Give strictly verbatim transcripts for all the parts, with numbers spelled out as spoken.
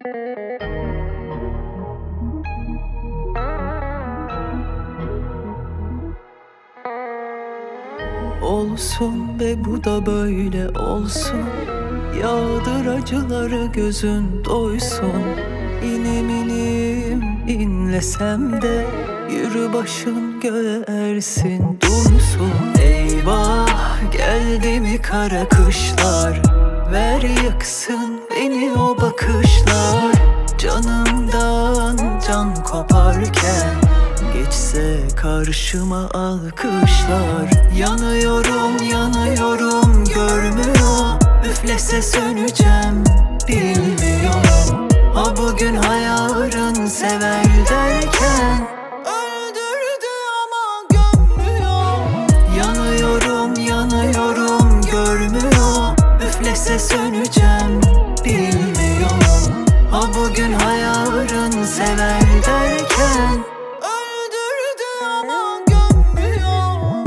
Olsun ve bu da böyle olsun. Yağdır acıları gözün doysun. İnim inim inlesem de yürü başın göğe ersin dursun. Eyvah geldi mi kara kışlar, ver yıksın beni o bakışlar. Canımdan can koparken geçse karşıma alkışlar. Yanıyorum yanıyorum görmüyor, üflese söneceğim bilmiyor. Ha bugün ha yarın sever derken öldürdü ama gömmüyor. Yanıyorum yanıyorum görmüyor, üflese söneceğim bilmiyor. Ha bugün ha yarın sever derken öldürdü ama gömmüyor.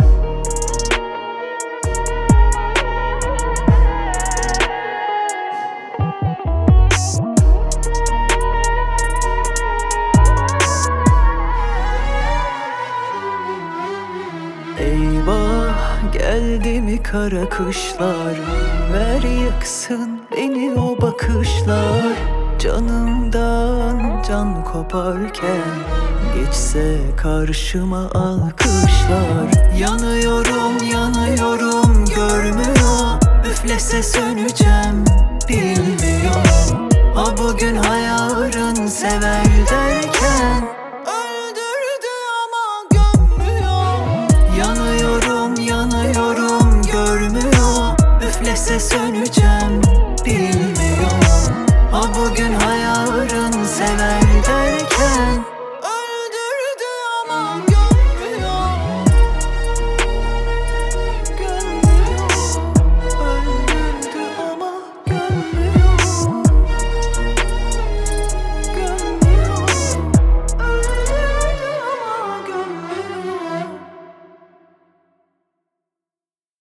Eyvah geldi mi kara kışlar, ver yıksın beni o bakışlar. Canımdan can koparken geçse karşıma alkışlar. Yanıyorum yanıyorum görmüyor, üflese söneceğim bilmiyor. Ha bugün ha yarın sever derken öldürdü ama gömmüyor. Yanıyorum yanıyorum görmüyor, üflese söneceğim